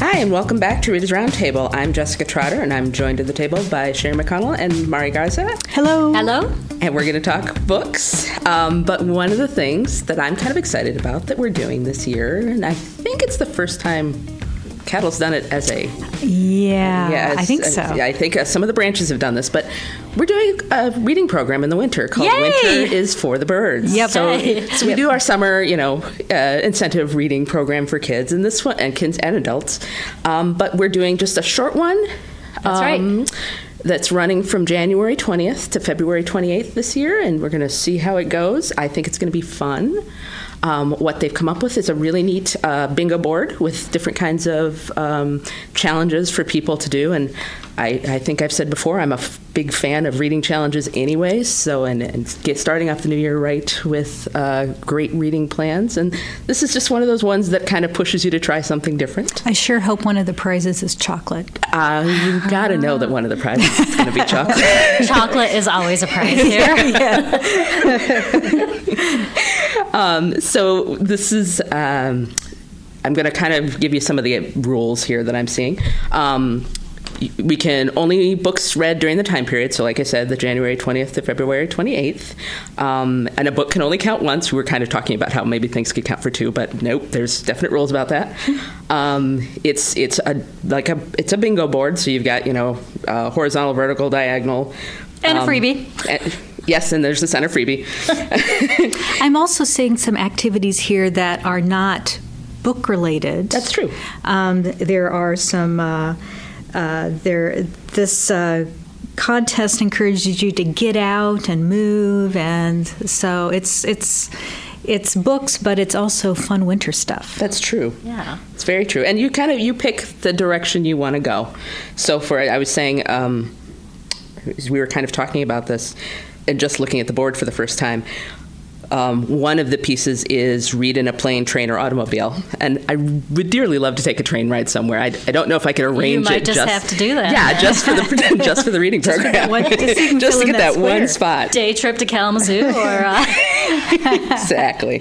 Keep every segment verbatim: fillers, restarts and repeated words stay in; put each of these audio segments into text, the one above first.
Hi, and welcome back to Readers Roundtable. I'm Jessica Trotter, and I'm joined at the table by Sherry McConnell and Mari Garza. Hello. Hello. And we're going to talk books. Um, but one of the things that I'm kind of excited about that we're doing this year, and I think it's the first time Cattle's done it as a... Yeah, yeah as, I think as, so. Yeah, I think uh, some of the branches have done this, but we're doing a reading program in the winter called Yay! Winter is for the Birds. Yep. So, Yay. so we do our summer, you know, uh, incentive reading program for kids, and this one, and kids and adults. Um, but we're doing just a short one. That's um, right. That's running from January twentieth to February twenty-eighth this year, and we're going to see how it goes. I think it's going to be fun. Um, what they've come up with is a really neat uh, bingo board with different kinds of um, challenges for people to do. And I, I think I've said before, I'm a f- big fan of reading challenges anyways. So, and, and get starting off the new year right with uh, great reading plans. And this is just one of those ones that kind of pushes you to try something different. I sure hope one of the prizes is chocolate. Uh, you got to know that one of the prizes is going to be chocolate. Chocolate is always a prize here. um, so this is, um, I'm going to kind of give you some of the rules here that I'm seeing. Um, we can only books read during the time period. So like I said, the January twentieth to February twenty-eighth. Um, and a book can only count once. We were kind of talking about how maybe things could count for two, but nope, there's definite rules about that. Um, it's it's a like a it's a bingo board. So you've got, you know, uh, horizontal, vertical, diagonal. And um, a freebie. And, yes, and there's the center freebie. I'm also seeing some activities here that are not book related. That's true. Um, there are some. Uh, uh, there. This uh, contest encourages you to get out and move, and so it's it's. It's books, but it's also fun winter stuff. That's true. Yeah. It's very true. And you kind of, you pick the direction you want to go. So for, I was saying, um, we were kind of talking about this and just looking at the board for the first time. Um, one of the pieces is read in a plane, train, or automobile. And I would dearly love to take a train ride somewhere. I, I don't know if I could arrange it. You might just, just have to do that. Yeah, just for the just for the reading program. One- just so you can just fill to in get that that one square. spot. Day trip to Kalamazoo or... Uh, Exactly.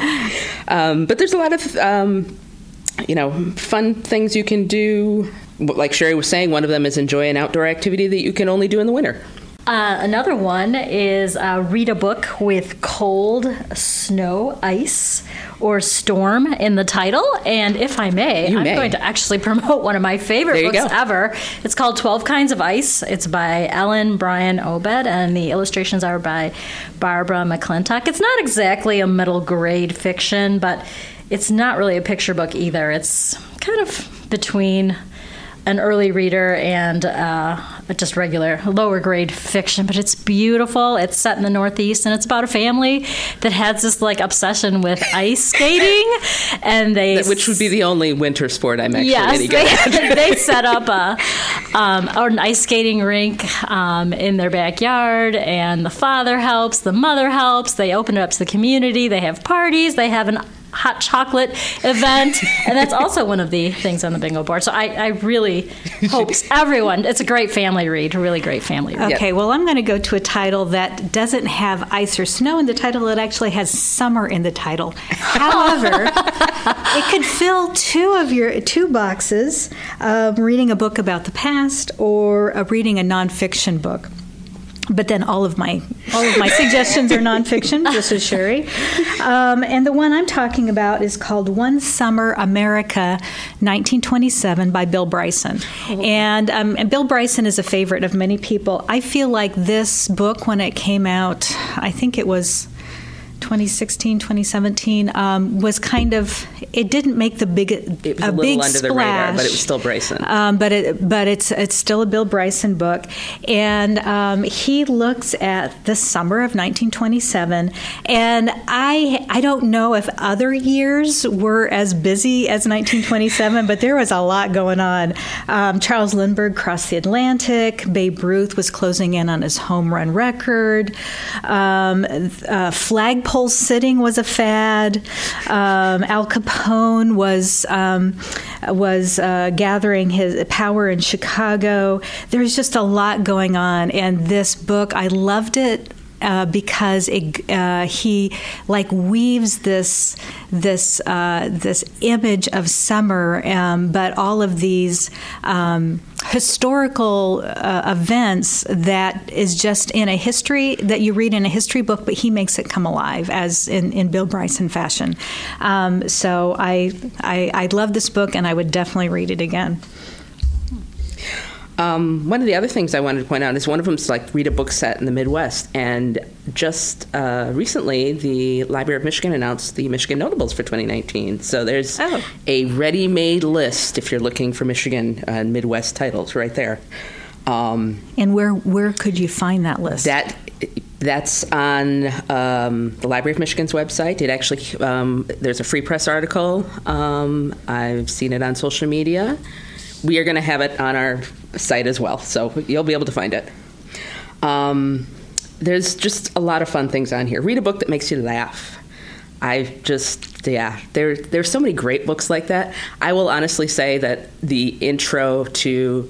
Um, but there's a lot of, um, you know, fun things you can do. Like Sherry was saying, one of them is enjoy an outdoor activity that you can only do in the winter. Uh, another one is uh, read a book with cold, snow, ice, or storm in the title. And if I may, You I'm may. going to actually promote one of my favorite There you books go. ever. It's called twelve Kinds of Ice. It's by Ellen Bryan Obed, and the illustrations are by Barbara McClintock. It's not exactly a middle grade fiction, but it's not really a picture book either. It's kind of between an early reader and uh, just regular lower grade fiction, but it's beautiful. It's set in the Northeast, and it's about a family that has this like obsession with ice skating, and they Which would be the only winter sport I'm actually yes any good at. they, they set up a um, an ice skating rink um, in their backyard, and the father helps, the mother helps. They open it up to the community. They have parties. They have an hot chocolate event, and that's also one of the things on the bingo board. So I, I really hope everyone, it's a great family read, a really great family read. Okay, well, I'm going to go to a title that doesn't have ice or snow in the title. It actually has summer in the title. However, it could fill two of your two boxes of reading a book about the past or uh, reading a nonfiction book. But then all of my all of my suggestions are nonfiction, just as Sherry. Um, and the one I'm talking about is called One Summer America, nineteen twenty-seven, by Bill Bryson. And, um, and Bill Bryson is a favorite of many people. I feel like this book, when it came out, I think it was twenty sixteen, twenty seventeen, um, was kind of, it didn't make the big, It was a, a little big under splash. the radar, but it was still Bryson. Um, but it, but it's it's still a Bill Bryson book, and um, he looks at the summer of nineteen twenty-seven. And I I don't know if other years were as busy as nineteen twenty-seven, but there was a lot going on. Um, Charles Lindbergh crossed the Atlantic. Babe Ruth was closing in on his home run record. Um, uh, flagpole sitting was a fad. Um, Al Capone was um, was uh, gathering his power in Chicago. There's just a lot going on, and this book, I loved it uh, because it, uh, he like weaves this this uh, this image of summer, um, but all of these um, historical uh, events that is just in a history that you read in a history book, but he makes it come alive as in, in Bill Bryson fashion. Um, so I, I I love this book, and I would definitely read it again. Um, one of the other things I wanted to point out is one of them is like read a book set in the Midwest. And just uh, recently, the Library of Michigan announced the Michigan Notables for twenty nineteen. So there's oh. a ready-made list if you're looking for Michigan uh, Midwest titles right there. Um, and where where could you find that list? That That's on um, the Library of Michigan's website. It actually, um, there's a Free Press article. Um, I've seen it on social media. We are going to have it on our site as well, so you'll be able to find it. Um, there's just a lot of fun things on here. Read a book that makes you laugh. I just, yeah, there there's so many great books like that. I will honestly say that the intro to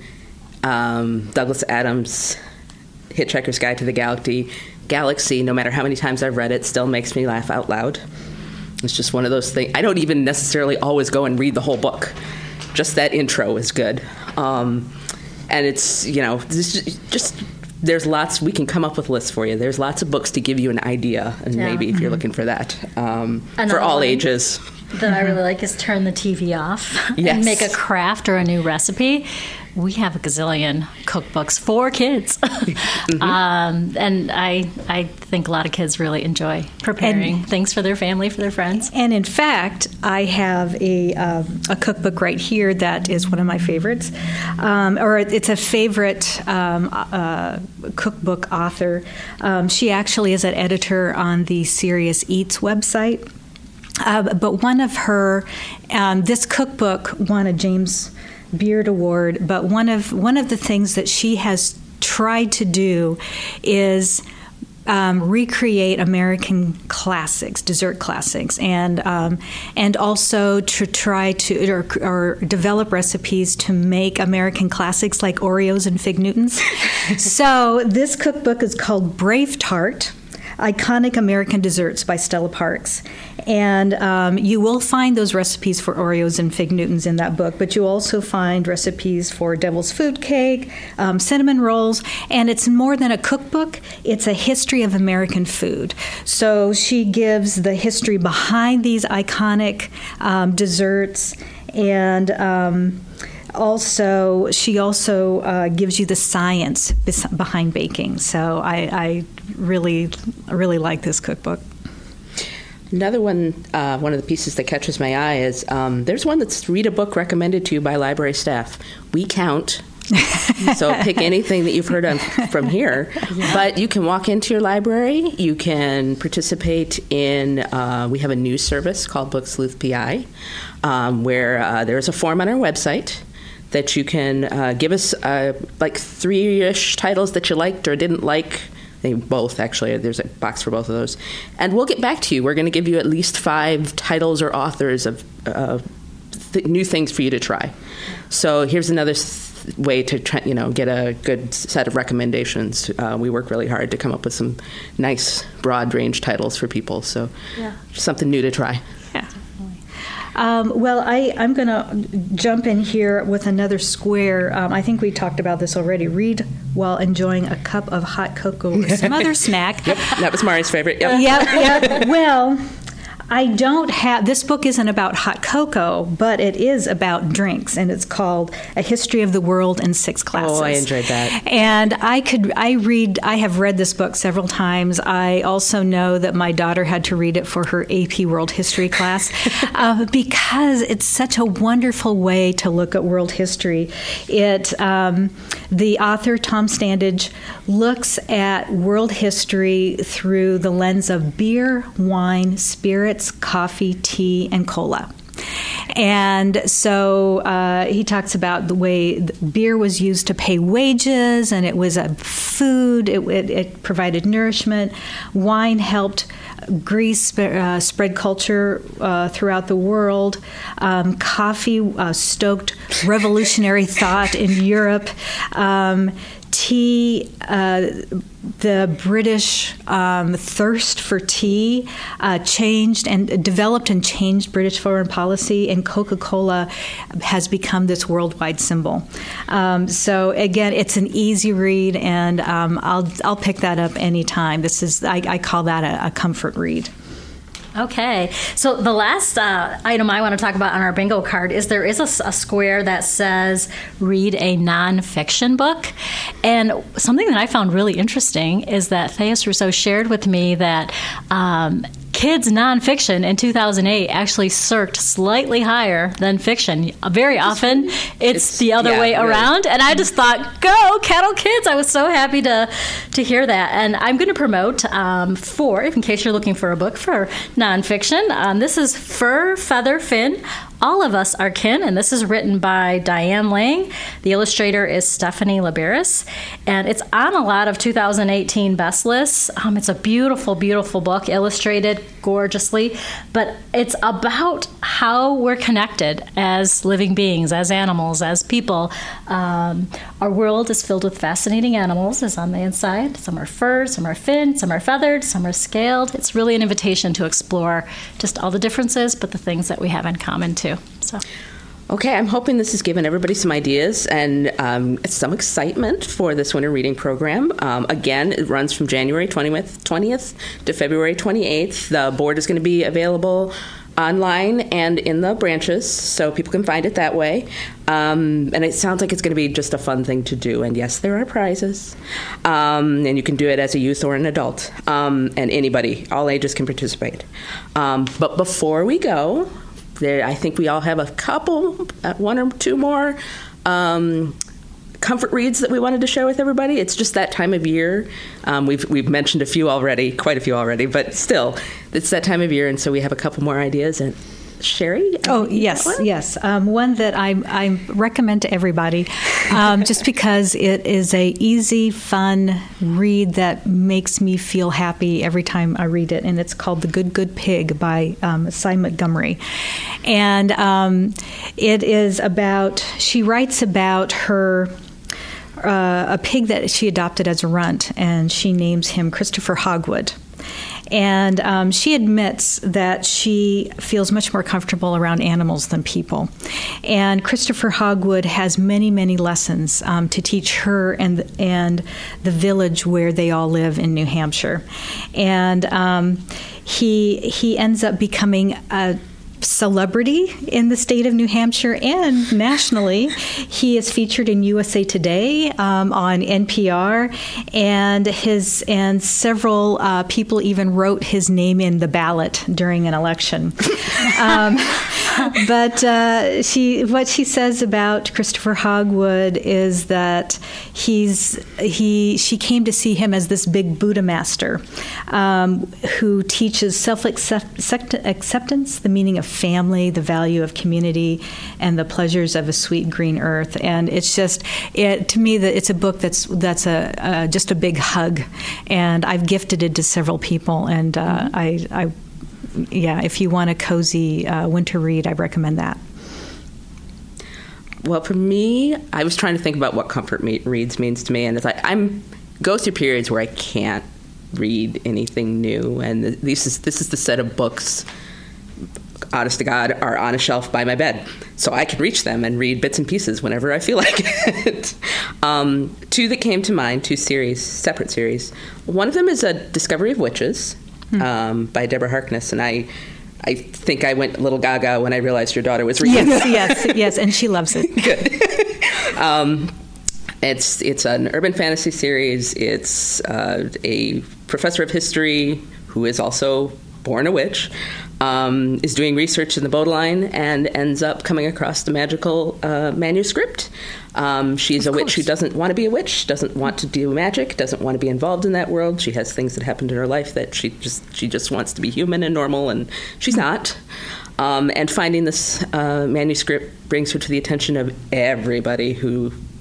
um, Douglas Adams' Hitchhiker's Guide to the Galaxy, Galaxy, no matter how many times I've read it, still makes me laugh out loud. It's just one of those things. I don't even necessarily always go and read the whole book. Just that intro is good. Um, and it's, you know, just, just there's lots, we can come up with lists for you. There's lots of books to give you an idea, and yeah. maybe if you're looking for that, um, for all ages. That I really like is Turn the T V Off yes. and make a craft or a new recipe. We have a gazillion cookbooks for kids. mm-hmm. um, and I I think a lot of kids really enjoy preparing and, things for their family, for their friends. And in fact, I have a um, a cookbook right here that is one of my favorites. Um, or it's a favorite um, uh, cookbook author. Um, she actually is an editor on the Serious Eats website. Uh, but one of her, um, this cookbook won a James Beard Award, but one of one of the things that she has tried to do is um, recreate American classics, dessert classics, and um, and also to try to or, or develop recipes to make American classics like Oreos and Fig Newtons. So this cookbook is called Brave Tart: Iconic American Desserts by Stella Parks. And um, you will find those recipes for Oreos and Fig Newtons in that book, but you'll also find recipes for Devil's Food Cake, um, cinnamon rolls, and it's more than a cookbook, it's a history of American food. So she gives the history behind these iconic um, desserts, and um, also she also uh, gives you the science bes- behind baking. So I, I really, really like this cookbook. Another one, uh, one of the pieces that catches my eye is um, there's one that's read a book recommended to you by library staff. We count, so pick anything that you've heard of from here. Yeah. But you can walk into your library. You can participate in, uh, we have a news service called Book Sleuth P I, um, where uh, there's a form on our website that you can uh, give us uh, like three-ish titles that you liked or didn't like. Both, actually. There's a box for both of those. And we'll get back to you. We're going to give you at least five titles or authors of uh, th- new things for you to try. So here's another th- way to try, you know, get a good set of recommendations. Uh, we work really hard to come up with some nice, broad range titles for people. So yeah. something new to try. Yeah. Um, well, I, I'm going to jump in here with another square. Um, I think we talked about this already. Read while enjoying a cup of hot cocoa or some other snack. Yep, that was Mari's favorite. Yep. Yep, yep. Well, I don't have, this book isn't about hot cocoa, but it is about drinks, and it's called A History of the World in Six Classes. Oh, I enjoyed that. And I could, I read, I have read this book several times. I also know that my daughter had to read it for her A P World History class uh, because it's such a wonderful way to look at world history. It, um, the author, Tom Standage, looks at world history through the lens of beer, wine, spirits, coffee, tea, and cola. And so uh, he talks about the way beer was used to pay wages, and it was a food. It, it, it provided nourishment. Wine helped Greece uh, spread culture uh, throughout the world. Um, coffee uh, stoked revolutionary thought in Europe. Um, tea, uh, the British um, thirst for tea uh, changed and developed and changed British foreign policy, and Coca-Cola has become this worldwide symbol. Um, so again, it's an easy read, and um, I'll I'll pick that up anytime. This is I, I call that a, a comfort read. Okay, so the last uh, item I want to talk about on our bingo card is there is a, a square that says read a nonfiction book. And something that I found really interesting is that Thais Rousseau shared with me that um, kids nonfiction in two thousand eight actually circled slightly higher than fiction. Very often it's, it's the other yeah, way around. Really. And I just thought, go Kettle Kids. I was so happy to to hear that. And I'm going to promote um, four, in case you're looking for a book for nonfiction. Um, this is Fur, Feather, Fin, All of Us Are Kin, and this is written by Diane Lang. The illustrator is Stephanie Liberis, and it's on a lot of two thousand eighteen best lists. Um, it's a beautiful, beautiful book, illustrated gorgeously, but it's about how we're connected as living beings, as animals, as people. Um, our world is filled with fascinating animals, as on the inside. Some are furred, some are finned, some are feathered, some are scaled. It's really an invitation to explore just all the differences, but the things that we have in common too. So. Okay, I'm hoping this has given everybody some ideas and um, some excitement for this winter reading program. Um, again, it runs from January twentieth, twentieth to February twenty-eighth. The board is going to be available online and in the branches, so people can find it that way. Um, and it sounds like it's going to be just a fun thing to do. And yes, there are prizes. Um, and you can do it as a youth or an adult. Um, and anybody, all ages can participate. Um, but before we go, There, I think we all have a couple, uh, one or two more um, comfort reads that we wanted to share with everybody. It's just that time of year. Um, we've we've mentioned a few already, quite a few already, but still, it's that time of year, and so we have a couple more ideas. And Sherry? Oh, yes, yes. Um, one that I, I recommend to everybody, um, just because it is a easy, fun read that makes me feel happy every time I read it, and it's called The Good, Good Pig by um, Cy Montgomery. And um, it is about, she writes about her, uh, a pig that she adopted as a runt, and she names him Christopher Hogwood. And um, she admits that she feels much more comfortable around animals than people. And Christopher Hogwood has many, many lessons um, to teach her and and the village where they all live in New Hampshire. And um, he he ends up becoming a celebrity in the state of New Hampshire and nationally. He is featured in U S A Today, um, on N P R, and his and several uh, people even wrote his name in the ballot during an election. um, but uh, she, what she says about Christopher Hogwood is that he's he she came to see him as this big Buddha master um, who teaches self-acceptance, the meaning of family, the value of community, and the pleasures of a sweet green earth. And it's just, it, to me, that it's a book that's that's a uh, just a big hug. And I've gifted it to several people. And uh, I, I, yeah, if you want a cozy uh, winter read, I recommend that. Well, for me, I was trying to think about what comfort me- reads means to me, and it's like I'm go through periods where I can't read anything new, and this is this is the set of books, honest to God, are on a shelf by my bed, so I can reach them and read bits and pieces whenever I feel like it. um, two that came to mind, two series, separate series. One of them is A Discovery of Witches hmm. um, by Deborah Harkness, and I I think I went a little gaga when I realized your daughter was reading Yes, it. yes, yes, and she loves it. Good. um, it's it's an urban fantasy series. It's uh, a professor of history who is also born a witch, um, is doing research in the Bowdoin and ends up coming across the magical uh, manuscript. Um, she's of a course. witch who doesn't want to be a witch, doesn't want to do magic, doesn't want to be involved in that world. She has things that happened in her life that she just she just wants to be human and normal, and she's not. Um, and finding this uh, manuscript brings her to the attention of everybody who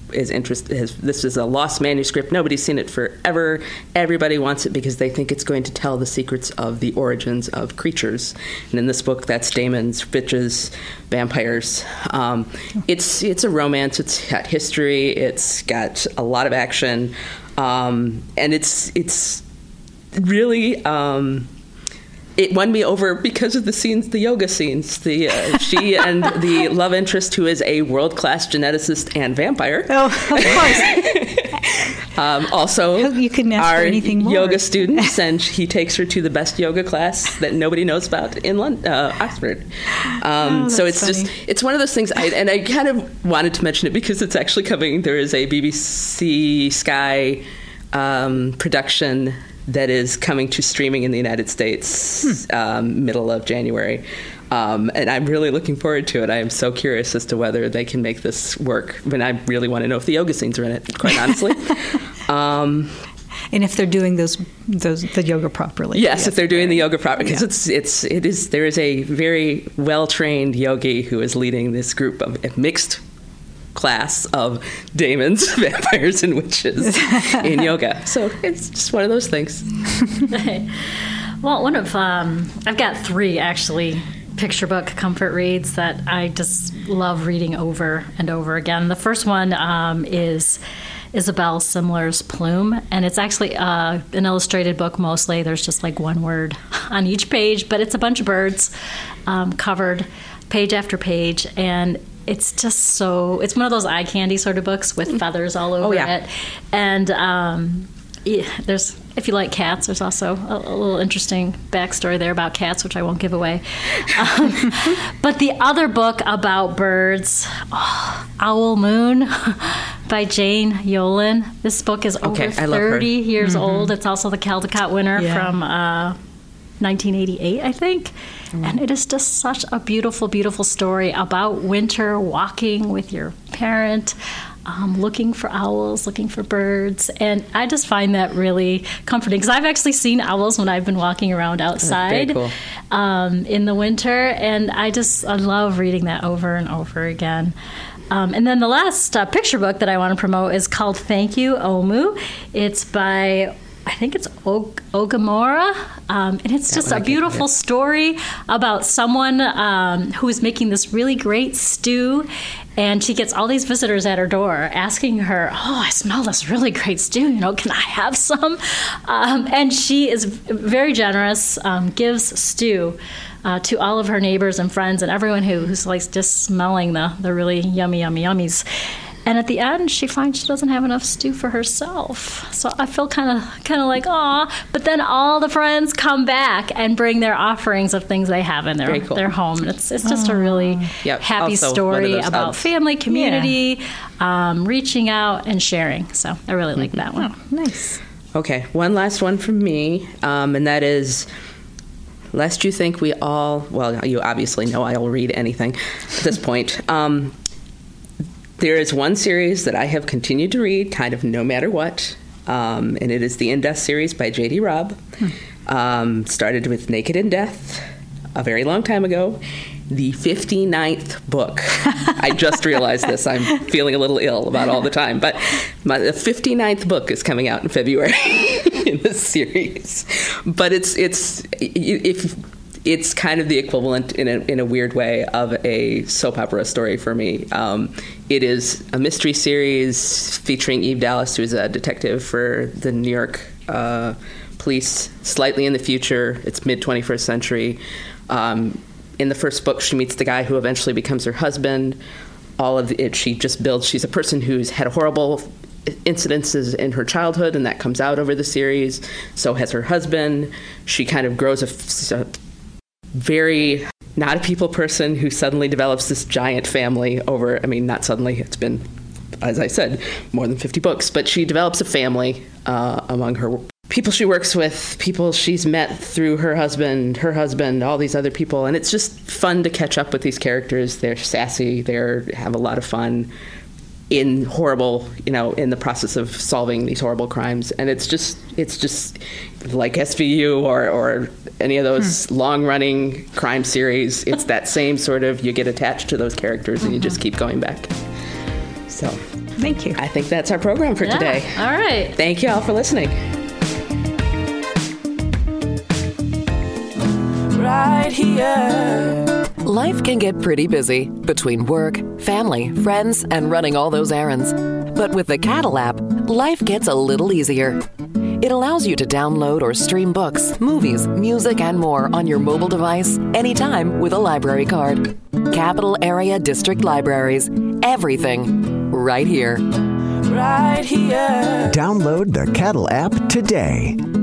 is interested. Has, this is a lost manuscript. Nobody's seen it forever. Everybody wants it because they think it's going to tell the secrets of the origins of creatures. And in this book, that's demons, witches, vampires. Um, it's it's a romance. It's got history. It's got a lot of action, um, and it's it's really. Um, It won me over because of the scenes, the yoga scenes. The uh, she and the love interest, who is a world-class geneticist and vampire. Oh, of course. um, also, you couldn't ask our for anything more. yoga students, and he takes her to the best yoga class that nobody knows about in London, uh, Oxford. Um, Oh, so that's it's just funny. it's one of those things. I, and I kind of wanted to mention it because it's actually coming. There is a B B C Sky um, production that is coming to streaming in the United States hmm. um, middle of January. Um, and I'm really looking forward to it. I am so curious as to whether they can make this work. I mean, I really want to know if the yoga scenes are in it, quite honestly. um, and if they're doing those, those the yoga properly. Yes, yes if they're doing the yoga properly. Because yeah. it's, it's, it is, there is a very well-trained yogi who is leading this group of mixed class of demons, vampires, and witches in yoga. So it's just one of those things. Well, one of um, I've got three actually picture book comfort reads that I just love reading over and over again. The first one um, is Isabel Simler's Plume, and it's actually uh, an illustrated book mostly. There's just like one word on each page, but it's a bunch of birds um, covered page after page, and it's just so, it's one of those eye candy sort of books with feathers all over oh, yeah. it. And um, yeah, there's, if you like cats, there's also a, a little interesting backstory there about cats, which I won't give away. Um, but the other book about birds, oh, Owl Moon by Jane Yolen. This book is over okay, I love her. thirty years Mm-hmm. old. It's also the Caldecott winner Yeah. from uh, nineteen eighty-eight, I think. And it is just such a beautiful, beautiful story about winter, walking with your parent, um, looking for owls, looking for birds. And I just find that really comforting because I've actually seen owls when I've been walking around outside cool. um, in the winter. And I just I love reading that over and over again. Um, and then the last uh, picture book that I want to promote is called Thank You, Omu. It's by, I think it's Og- Ogamura, um, and it's That just one a I can't beautiful get. story about someone um, who is making this really great stew, and she gets all these visitors at her door asking her, oh, I smell this really great stew, you know, can I have some? Um, and she is very generous, um, gives stew uh, to all of her neighbors and friends and everyone who, who's like just smelling the, the really yummy, yummy, yummies. And at the end, she finds she doesn't have enough stew for herself. So I feel kind of kind of like, aw. But then all the friends come back and bring their offerings of things they have in their, cool. their home. And it's, it's just a really Yep. happy Also one of story those about hugs. family, community, um, reaching out and sharing. So I really like that one. Oh, nice. Okay, one last one from me, um, and that is, lest you think we all, well, you obviously know I'll read anything at this point. Um, there is one series that I have continued to read kind of no matter what, um, and it is the In Death series by J D. Robb. Hmm. Um, started with Naked in Death a very long time ago. The fifty-ninth book. I just realized this. I'm feeling a little ill about all the time. But my, the fifty-ninth book is coming out in February in this series. But it's it's if it's kind of the equivalent in a in a weird way of a soap opera story for me. Um, it is a mystery series featuring Eve Dallas, who is a detective for the New York uh, police, slightly in the future. It's mid twenty-first century. Um, In the first book, she meets the guy who eventually becomes her husband. All of it, she just builds. She's a person who's had horrible incidences in her childhood, and that comes out over the series. So has her husband. She kind of grows a, a very not a people person who suddenly develops this giant family over, I mean, not suddenly, it's been, as I said, more than fifty books, but she develops a family uh, among her people she works with, people she's met through her husband, her husband, all these other people. And it's just fun to catch up with these characters. They're sassy. They have a lot of fun in horrible, you know, in the process of solving these horrible crimes. And it's just, it's just like S V U or, or any of those hmm. long-running crime series. It's that same sort of, you get attached to those characters and mm-hmm. you just keep going back. So... Thank you. I think that's our program for Yeah. today. All right. Thank you all for listening. Right here. Life can get pretty busy between work, family, friends, and running all those errands. But with the Cattle app, life gets a little easier. It allows you to download or stream books, movies, music, and more on your mobile device anytime with a library card. Capital Area District Libraries. Everything right here. Right here. Download the Cattle app today.